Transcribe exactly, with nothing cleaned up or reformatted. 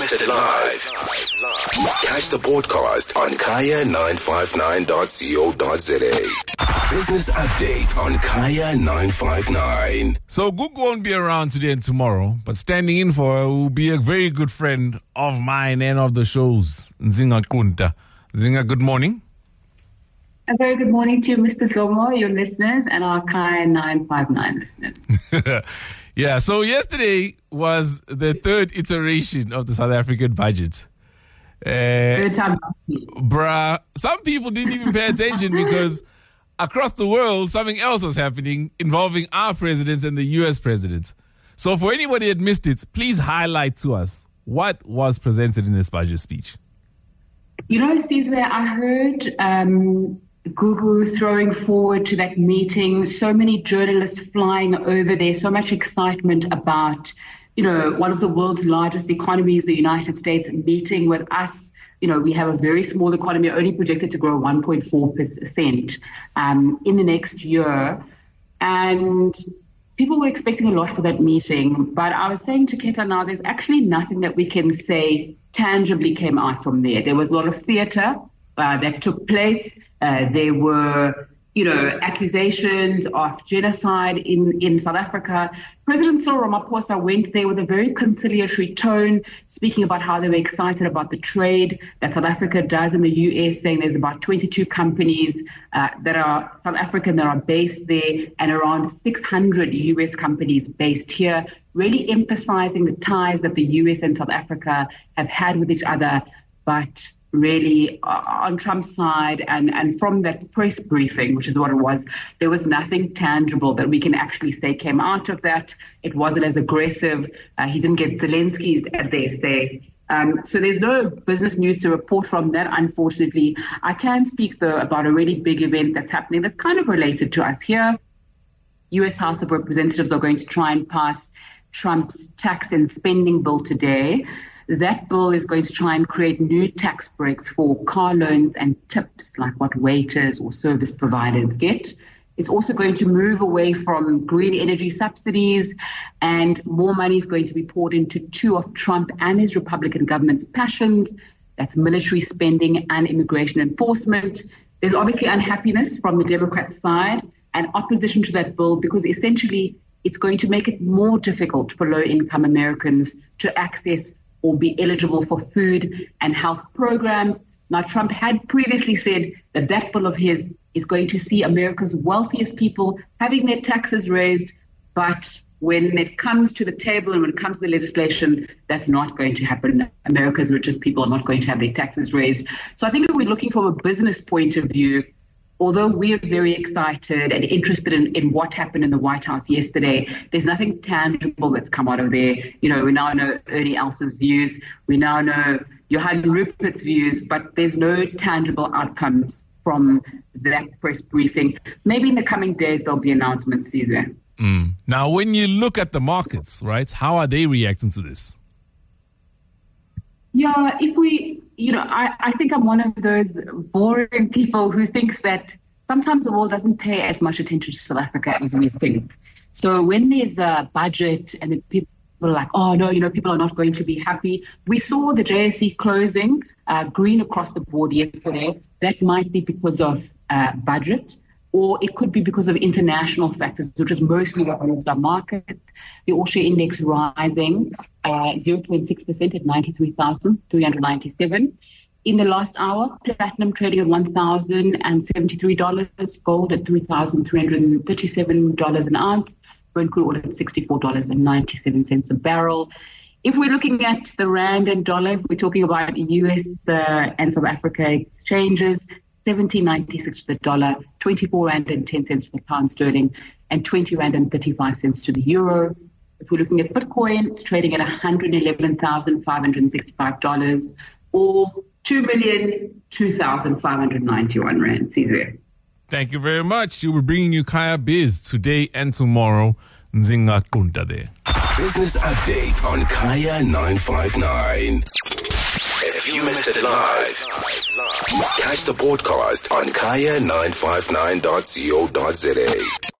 missed it live, catch the podcast on kaya nine five nine dot co dot za. Business update on Kaya nine five nine. So Google won't be around today and tomorrow, but standing in for her will be a very good friend of mine and of the show's, Nzinga Kunta. Nzinga, good morning. A very good morning to you, Mister Gilmore, your listeners, and our Kaya nine five nine listeners. Yeah, so yesterday was the third iteration of the South African budget. Uh, Third time. bruh, some people didn't even pay attention because across the world, something else was happening involving our presidents and the U S president. So for anybody that missed it, please highlight to us what was presented in this budget speech. You know, Caesar, I heard um, Google throwing forward to that meeting, so many journalists flying over there, so much excitement about, you know, one of the world's largest economies, the United States, meeting with us. You know, we have a very small economy, only projected to grow one point four percent um, in the next year. And people were expecting a lot for that meeting. But I was saying to Keta now, there's actually nothing that we can say tangibly came out from there. There was a lot of theater uh, that took place. Uh, there were, you know, accusations of genocide in, in South Africa. President Cyril Ramaphosa went there with a very conciliatory tone, speaking about how they were excited about the trade that South Africa does in the U S, saying there's about twenty-two companies uh, that are South African that are based there and around six hundred U S companies based here, really emphasizing the ties that the U S and South Africa have had with each other, but really uh, on Trump's side, and, and from that press briefing, which is what it was, there was nothing tangible that we can actually say came out of that. It wasn't as aggressive. Uh, he didn't get Zelensky, as they say. Um, so there's no business news to report from that, unfortunately. I can speak, though, about a really big event that's happening that's kind of related to us here. U S House of Representatives are going to try and pass Trump's tax and spending bill today. That bill is going to try and create new tax breaks for car loans and tips, like what waiters or service providers get. It's also going to move away from green energy subsidies, and more money is going to be poured into two of Trump and his Republican government's passions. That's military spending and immigration enforcement. There's obviously unhappiness from the Democrat side and opposition to that bill because essentially it's going to make it more difficult for low-income Americans to access or be eligible for food and health programs. Now, Trump had previously said that that bill of his is going to see America's wealthiest people having their taxes raised, but when it comes to the table and when it comes to the legislation, that's not going to happen. America's richest people are not going to have their taxes raised. So I think if we're looking from a business point of view, although we are very excited and interested in, in what happened in the White House yesterday, there's nothing tangible that's come out of there. You know, we now know Ernie Elsa's views. We now know Johan Rupert's views, but there's no tangible outcomes from that press briefing. Maybe in the coming days, there'll be announcements, Caesar. Mm. Now, when you look at the markets, right, how are they reacting to this? Yeah, if we, you know, I, I think I'm one of those boring people who thinks that sometimes the world doesn't pay as much attention to South Africa as we think. So when there's a budget and the people are like, oh, no, you know, people are not going to be happy. We saw the J S E closing uh, green across the board yesterday. That might be because of uh, budget, or it could be because of international factors, which is mostly what moves our markets. The All-Share Index rising uh, zero point six percent at ninety-three thousand three hundred ninety-seven. In the last hour, platinum trading at one thousand seventy-three dollars, gold at three thousand three hundred thirty-seven dollars an ounce, Brent crude oil at sixty-four dollars and ninety-seven cents a barrel. If we're looking at the rand and dollar, if we're talking about U S uh, and South Africa exchanges, seventeen ninety-six to the dollar, twenty-four rand and ten cents to the pound sterling, and twenty rand and thirty-five cents to the euro. If we're looking at Bitcoin, it's trading at one hundred eleven thousand five hundred sixty-five dollars or two million two thousand five hundred ninety-one rand. Caesar. Thank you very much. We'll be bringing you Kaya Biz today and tomorrow. Nzinga Kunta there. Business update on Kaya nine five nine. If you missed it live, catch the podcast on kaya nine five nine dot co dot za.